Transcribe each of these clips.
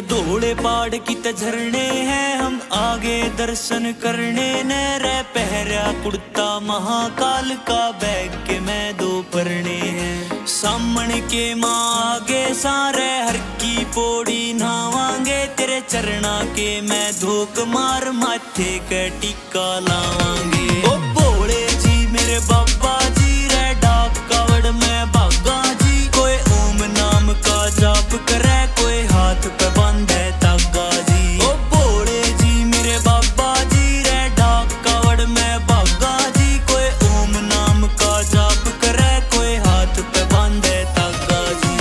धोले पहाड़ किते झरने हैं, हम आगे दर्शन करने ने रे पहरा कुर्ता महाकाल का बैग के मैं दो परने हैं। सामने के माँ आगे सारे हर की पौड़ी नहावांगे, तेरे चरणा के मैं धोक मार माथे के टिक्का लावांगे। ओ भोले जी मेरे बाबा जी रे डाक कावड़ में भागा जी, कोई ओम नाम का जाप करे कोई हाथ पे बांधे तागा जी। ओ भोले जी मेरे बाबा जी रे डाक कावड़ में भागा जी, कोई ओम नाम का जाप करे कोई हाथ पे बांधे तागा जी।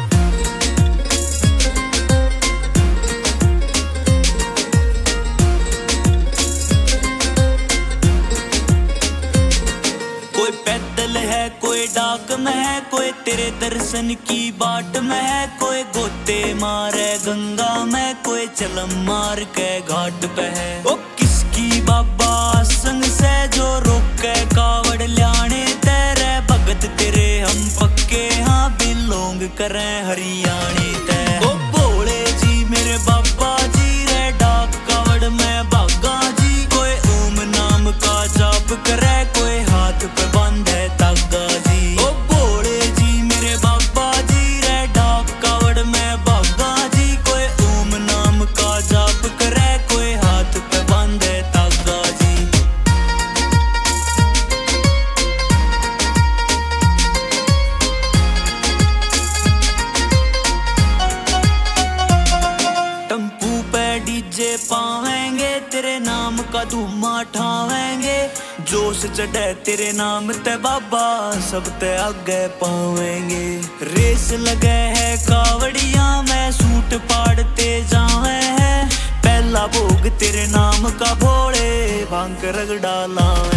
कोई पैदल है कोई डाक में है, कोई तेरे दर्शन की बाट में है, कोई गोते मारे गंगा में, कोई चलम मार के घाट पे है। ओ किसकी बाबा संग से जो रोके कावड़ ल्याने, तेरे भगत तेरे हम पक्के हाँ बिलोंग करें हरियाणे ते। ओ भोले जी मेरे बाबा जी रे डाक कावड़ में भागा जी, कोई ओम नाम का जाप करे कोई हाथ पे बांधे तागा जी। ओ भोले जी मेरे बाबा जी रे डाक कावड़ में भागा जी, कोई ओम नाम का जाप करे कोई हाथ पे बांधे तागा जी। टम्पू पे डीजे पावेंगे, तेरे नाम का धुमा ठावेंगे, जोश चढ़े तेरे नाम ते बाबा सब ते आगे पावेंगे। रेस लगे है कावड़िया में सूट पाड़ते जावे है, पहला भोग तेरे नाम का भोले भांग रगड़ा लावे।